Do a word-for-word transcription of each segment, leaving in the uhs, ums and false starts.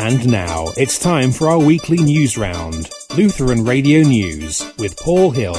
And now it's time for our weekly news round. Lutheran Radio News with Paul Hill.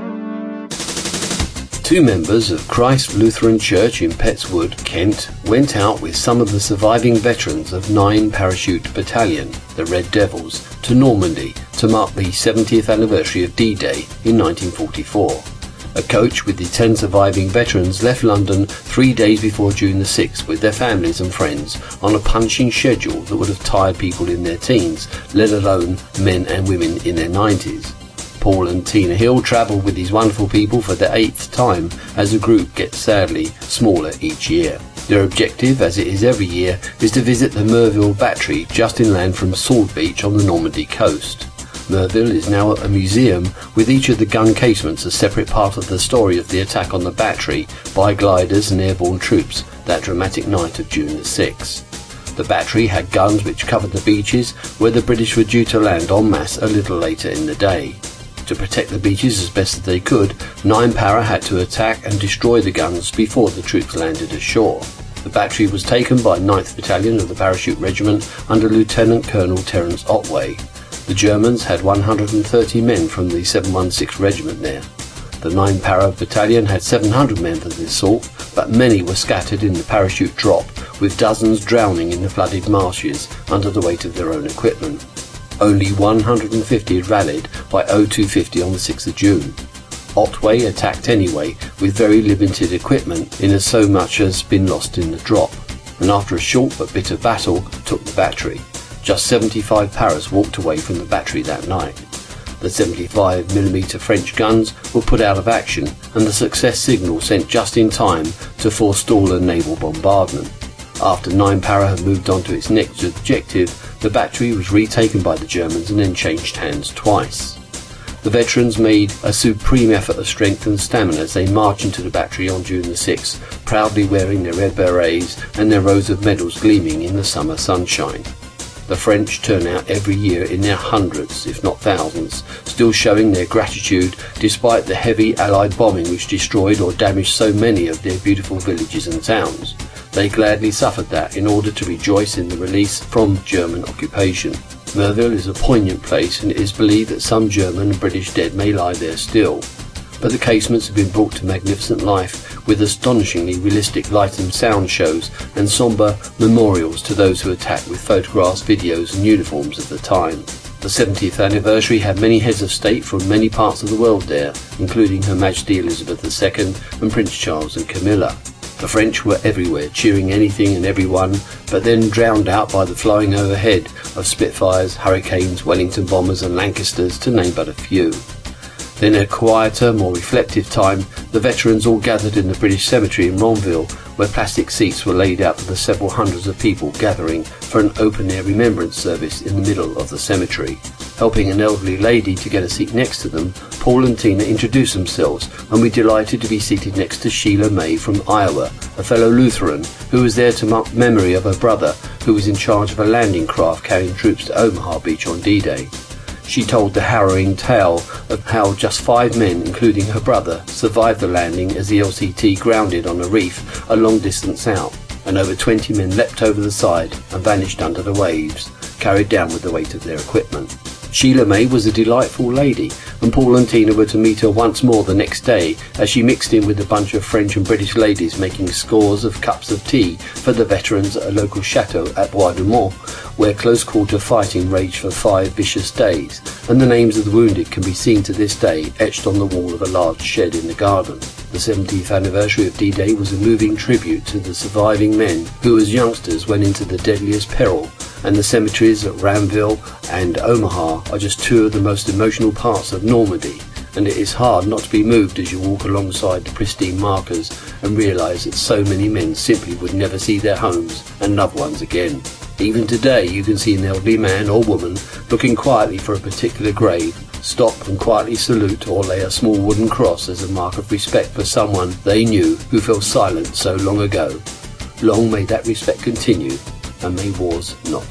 Two members of Christ Lutheran Church in Pettswood, Kent, went out with some of the surviving veterans of ninth Parachute Battalion, the Red Devils, to Normandy to mark the seventieth anniversary of D-Day in nineteen forty-four. A coach with the ten surviving veterans left London three days before June the sixth with their families and friends on a punching schedule that would have tired people in their teens, let alone men and women in their nineties. Paul and Tina Hill travelled with these wonderful people for the eighth time as the group gets sadly smaller each year. Their objective, as it is every year, is to visit the Merville Battery just inland from Sword Beach on the Normandy coast. Merville is now a museum with each of the gun casements a separate part of the story of the attack on the battery by gliders and airborne troops that dramatic night of June the sixth. The battery had guns which covered the beaches where the British were due to land en masse a little later in the day. To protect the beaches as best as they could, ninth Para had to attack and destroy the guns before the troops landed ashore. The battery was taken by ninth Battalion of the Parachute Regiment under Lieutenant Colonel Terence Otway. The Germans had one hundred thirty men from the seven one six Regiment there. The ninth Para Battalion had seven hundred men of this sort, but many were scattered in the parachute drop, with dozens drowning in the flooded marshes under the weight of their own equipment. Only one hundred fifty had rallied by oh two fifty on the sixth of June. Otway attacked anyway, with very limited equipment, in as so much as been lost in the drop, and after a short but bitter battle, took the battery. Just seventy-five Paras walked away from the battery that night. The seventy-five millimeter French guns were put out of action, and the success signal sent just in time to forestall a naval bombardment. After ninth Para had moved on to its next objective, the battery was retaken by the Germans and then changed hands twice. The veterans made a supreme effort of strength and stamina as they marched into the battery on June the sixth, proudly wearing their red berets and their rows of medals gleaming in the summer sunshine. The French turn out every year in their hundreds, if not thousands, still showing their gratitude despite the heavy Allied bombing which destroyed or damaged so many of their beautiful villages and towns. They gladly suffered that in order to rejoice in the release from German occupation. Merville is a poignant place, and it is believed that some German and British dead may lie there still. But the casements have been brought to magnificent life with astonishingly realistic light and sound shows and sombre memorials to those who attacked with photographs, videos and uniforms of the time. The seventieth anniversary had many heads of state from many parts of the world there, including Her Majesty Elizabeth the Second and Prince Charles and Camilla. The French were everywhere, cheering anything and everyone, but then drowned out by the flying overhead of Spitfires, Hurricanes, Wellington bombers and Lancasters, to name but a few. Then, at a quieter, more reflective time, the veterans all gathered in the British Cemetery in Ronville, where plastic seats were laid out for the several hundreds of people gathering for an open-air remembrance service in the middle of the cemetery. Helping an elderly lady to get a seat next to them, Paul and Tina introduced themselves, and we delighted to be seated next to Sheila May from Iowa, a fellow Lutheran, who was there to mark memory of her brother, who was in charge of a landing craft carrying troops to Omaha Beach on D-Day. She told the harrowing tale of how just five men, including her brother, survived the landing as the L C T grounded on a reef a long distance out, and over twenty men leapt over the side and vanished under the waves, carried down with the weight of their equipment. Sheila May was a delightful lady, and Paul and Tina were to meet her once more the next day as she mixed in with a bunch of French and British ladies making scores of cups of tea for the veterans at a local chateau at Bois de Mont, where close-quarter fighting raged for five vicious days, and the names of the wounded can be seen to this day etched on the wall of a large shed in the garden. The seventieth anniversary of D-Day was a moving tribute to the surviving men who as youngsters went into the deadliest peril, and the cemeteries at Ranville and Omaha are just two of the most emotional parts of Normandy, and it is hard not to be moved as you walk alongside the pristine markers and realise that so many men simply would never see their homes and loved ones again. Even today you can see an elderly man or woman looking quietly for a particular grave, stop and quietly salute or lay a small wooden cross as a mark of respect for someone they knew who fell silent so long ago. Long may that respect continue, and may wars not.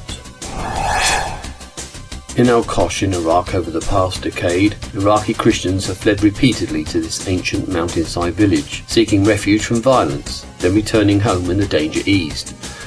In Al-Qosh in Iraq over the past decade, Iraqi Christians have fled repeatedly to this ancient mountainside village, seeking refuge from violence, then returning home when the danger eased.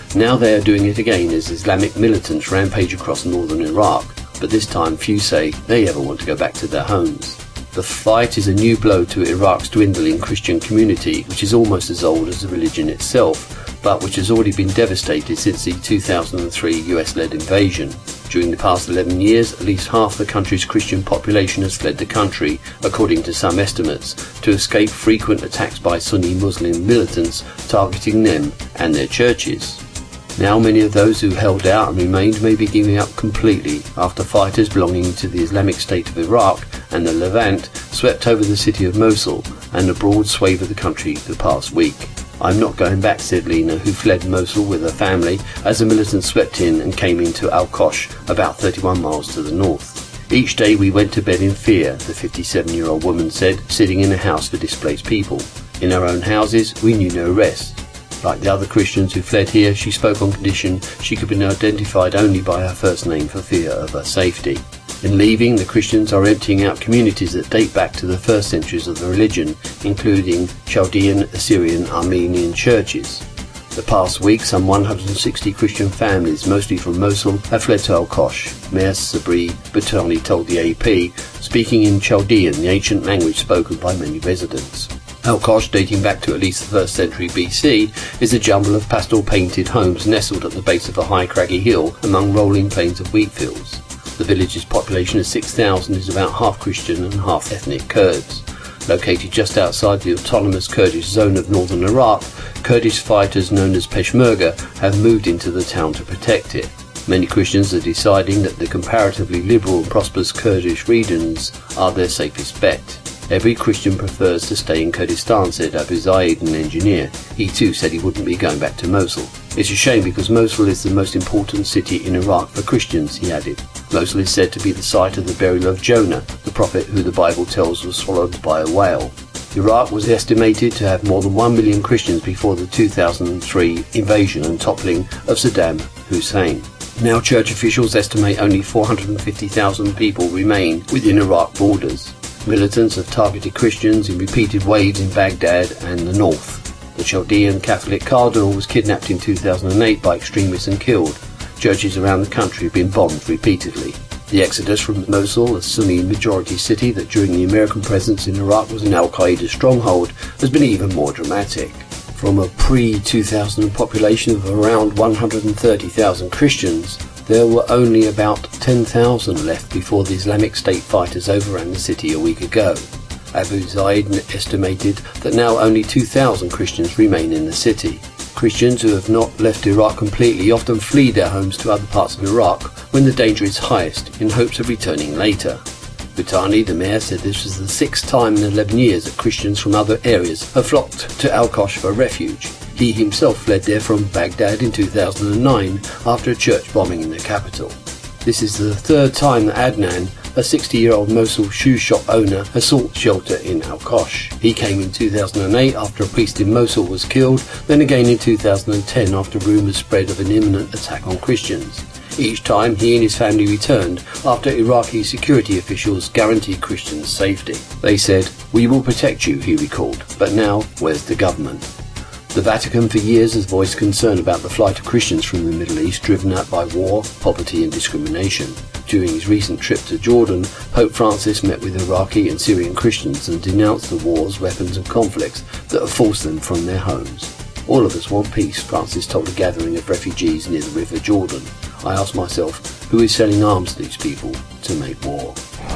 Now they are doing it again as Islamic militants rampage across northern Iraq, but this time few say they ever want to go back to their homes. The fight is a new blow to Iraq's dwindling Christian community, which is almost as old as the religion itself, but which has already been devastated since the two thousand three U S-led invasion. During the past eleven years, at least half the country's Christian population has fled the country, according to some estimates, to escape frequent attacks by Sunni Muslim militants targeting them and their churches. Now many of those who held out and remained may be giving up completely after fighters belonging to the Islamic State of Iraq and the Levant swept over the city of Mosul and a broad swathe of the country the past week. "I'm not going back," said Lena, who fled Mosul with her family as the militants swept in and came into Al-Kosh, about thirty-one miles to the north. "Each day we went to bed in fear," the fifty-seven-year-old woman said, sitting in a house for displaced people. "In our own houses, we knew no rest." Like the other Christians who fled here, she spoke on condition she could be identified only by her first name for fear of her safety. In leaving, the Christians are emptying out communities that date back to the first centuries of the religion, including Chaldean, Assyrian, Armenian churches. The past week, some one hundred sixty Christian families, mostly from Mosul, have fled to Al-Kosh, Mayor Sabri Butani told the A P, speaking in Chaldean, the ancient language spoken by many residents. Al-Kosh, dating back to at least the first century B C, is a jumble of pastel-painted homes nestled at the base of a high craggy hill among rolling plains of wheat fields. The village's population of six thousand is about half Christian and half ethnic Kurds. Located just outside the autonomous Kurdish zone of northern Iraq, Kurdish fighters known as Peshmerga have moved into the town to protect it. Many Christians are deciding that the comparatively liberal and prosperous Kurdish regions are their safest bet. "Every Christian prefers to stay in Kurdistan," said Abu Zaid, an engineer. He too said he wouldn't be going back to Mosul. "It's a shame because Mosul is the most important city in Iraq for Christians," he added. Mosul is said to be the site of the burial of Jonah, the prophet who the Bible tells was swallowed by a whale. Iraq was estimated to have more than one million Christians before the two thousand three invasion and toppling of Saddam Hussein. Now church officials estimate only four hundred fifty thousand people remain within Iraq borders. Militants have targeted Christians in repeated waves in Baghdad and the north. The Chaldean Catholic cardinal was kidnapped in two thousand eight by extremists and killed. Churches around the country have been bombed repeatedly. The exodus from Mosul, a Sunni-majority city that during the American presence in Iraq was an Al-Qaeda stronghold, has been even more dramatic. From a pre two thousand population of around one hundred thirty thousand Christians, there were only about ten thousand left before the Islamic State fighters overran the city a week ago. Abu Zaid estimated that now only two thousand Christians remain in the city. Christians who have not left Iraq completely often flee their homes to other parts of Iraq when the danger is highest, in hopes of returning later. Butani, the mayor, said this was the sixth time in eleven years that Christians from other areas have flocked to Al-Kosh for refuge. He himself fled there from Baghdad in two thousand nine after a church bombing in the capital. This is the third time that Adnan, a sixty-year-old Mosul shoe shop owner, has sought shelter in Al-Kosh. He came in two thousand eight after a priest in Mosul was killed, then again in two thousand ten after rumours spread of an imminent attack on Christians. Each time he and his family returned after Iraqi security officials guaranteed Christians' safety. They said, "We will protect you," he recalled, "but now where's the government?" The Vatican for years has voiced concern about the flight of Christians from the Middle East driven out by war, poverty and discrimination. During his recent trip to Jordan, Pope Francis met with Iraqi and Syrian Christians and denounced the wars, weapons and conflicts that have forced them from their homes. "All of us want peace," Francis told a gathering of refugees near the River Jordan. "I ask myself, who is selling arms to these people to make war?"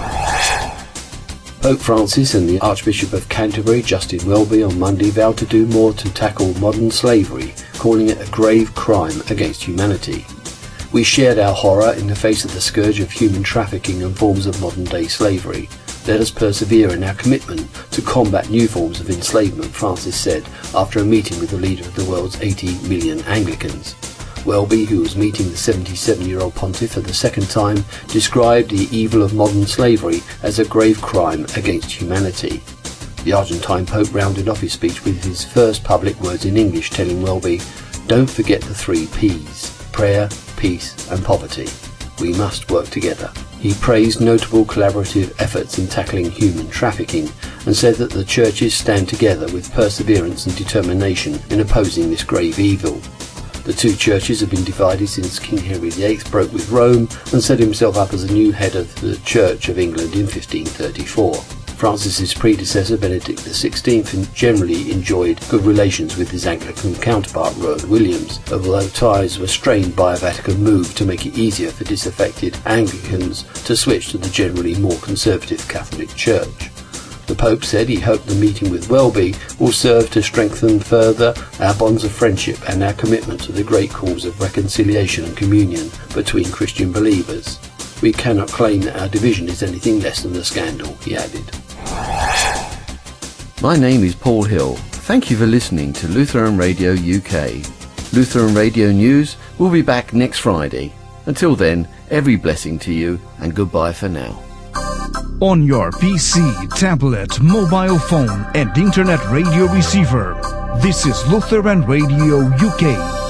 Pope Francis and the Archbishop of Canterbury, Justin Welby, on Monday vowed to do more to tackle modern slavery, calling it a grave crime against humanity. "We shared our horror in the face of the scourge of human trafficking and forms of modern-day slavery. Let us persevere in our commitment to combat new forms of enslavement," Francis said after a meeting with the leader of the world's eighty million Anglicans. Welby, who was meeting the seventy-seven-year-old pontiff for the second time, described the evil of modern slavery as a grave crime against humanity. The Argentine Pope rounded off his speech with his first public words in English, telling Welby, "Don't forget the three P's, prayer, peace and poverty. We must work together." He praised notable collaborative efforts in tackling human trafficking and said that the churches stand together with perseverance and determination in opposing this grave evil. The two churches have been divided since King Henry the eighth broke with Rome and set himself up as a new head of the Church of England in fifteen thirty-four. Francis's predecessor, Benedict the sixteenth, generally enjoyed good relations with his Anglican counterpart, Rowan Williams, although ties were strained by a Vatican move to make it easier for disaffected Anglicans to switch to the generally more conservative Catholic Church. The Pope said he hoped the meeting with Welby will serve to strengthen further our bonds of friendship and our commitment to the great cause of reconciliation and communion between Christian believers. We cannot claim that our division is anything less than a scandal, he added. My name is Paul Hill. Thank you for listening to Lutheran Radio U K. Lutheran Radio News will be back next Friday. Until then, every blessing to you and goodbye for now. On your P C, tablet, mobile phone and internet radio receiver, this is Lutheran Radio U K.